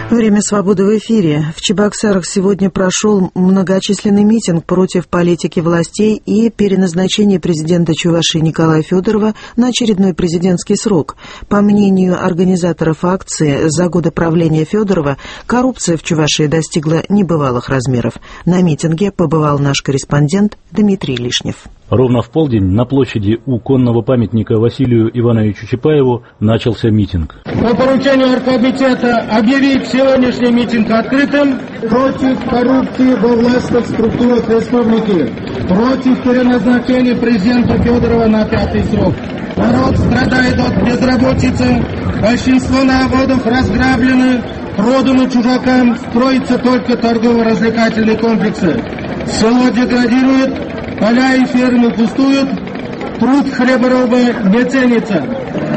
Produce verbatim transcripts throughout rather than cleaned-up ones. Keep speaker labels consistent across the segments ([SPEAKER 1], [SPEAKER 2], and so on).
[SPEAKER 1] Время свободы в эфире. В Чебоксарах сегодня прошел многочисленный митинг против политики властей и переназначения президента Чувашии Николая Федорова на очередной президентский срок. По мнению организаторов акции, за годы правления Федорова коррупция в Чувашии достигла небывалых размеров. На митинге побывал наш корреспондент Дмитрий Лишнев.
[SPEAKER 2] Ровно в полдень на площади у конного памятника Василию Ивановичу Чапаеву начался митинг.
[SPEAKER 3] По поручению оргкомитета объявить сегодняшний митинг открытым против коррупции во властных структурах республики, против переназначения президента Федорова на пятый срок. Народ страдает от безработицы, большинство заводов разграблены, проданы чужакам, строятся только торгово-развлекательные комплексы. Село деградирует, поля и фермы пустуют, труд хлебороба не ценится.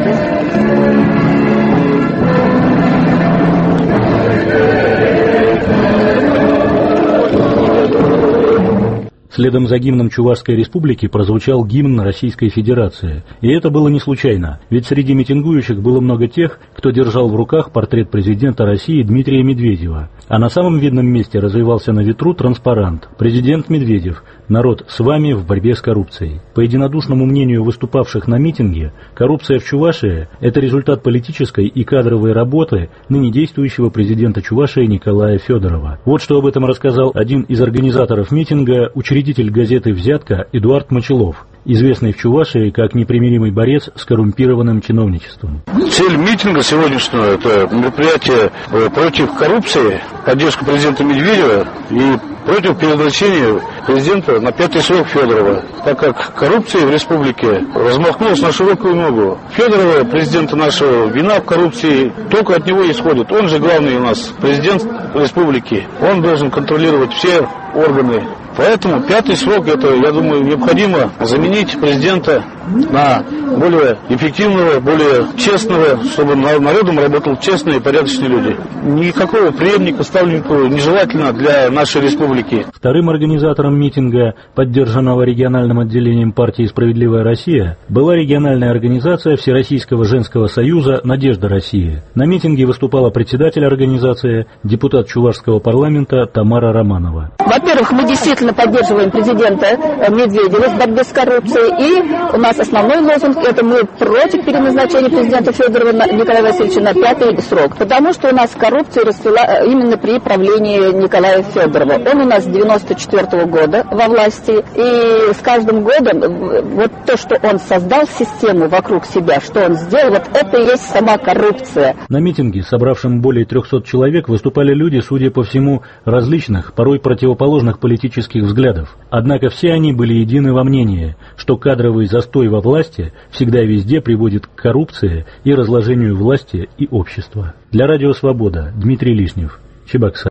[SPEAKER 2] Следом за гимном Чувашской Республики прозвучал гимн Российской Федерации. И это было не случайно, ведь среди митингующих было много тех, кто держал в руках портрет президента России Дмитрия Медведева. А на самом видном месте развивался на ветру транспарант «Президент Медведев. Народ с вами в борьбе с коррупцией». По единодушному мнению выступавших на митинге, коррупция в Чувашии – это результат политической и кадровой работы ныне действующего президента Чувашии Николая Федорова. Вот что об этом рассказал один из организаторов митинга, учредитель газеты «Взятка» Эдуард Мочелов, известный в Чувашии как непримиримый борец с коррумпированным чиновничеством.
[SPEAKER 4] Цель митинга сегодняшнего – это мероприятие против коррупции, поддержка президента Медведева и против переназначения президента на пятый срок Федорова, так как коррупция в республике размахнулась на широкую ногу. Федорова, президента нашего, вина в коррупции только от него исходит. Он же главный у нас президент республики. Он должен контролировать все органы. Поэтому пятый срок, это, я думаю, необходимо заменить президента на более эффективного, более честного, чтобы народом работал честные и порядочные люди. Никакого преемника, ставленника нежелательно для нашей республики.
[SPEAKER 2] Вторым организатором митинга, поддержанного региональным отделением партии «Справедливая Россия», была региональная организация Всероссийского женского союза «Надежда России». На митинге выступала председатель организации, депутат Чувашского парламента Тамара Романова.
[SPEAKER 5] Во-первых, мы действительно поддерживаем президента Медведева в борьбе с коррупцией, и у нас основной лозунг – это мы против переназначения президента Федорова Николая Васильевича на пятый срок, потому что у нас коррупция расцвела именно при правлении Николая Федорова. Он у нас с девяносто четвёртого года во власти, и с каждым годом вот то, что он создал систему вокруг себя, что он сделал, вот это и есть сама коррупция.
[SPEAKER 2] На митинге, собравшем более трехсот человек, выступали люди, судя по всему, различных, порой противоположных политических взглядов. Однако все они были едины во мнении, что кадровый застой во власти всегда и везде приводит к коррупции и разложению власти и общества. Для Радио Свобода Дмитрий Лишнев, Чебоксар.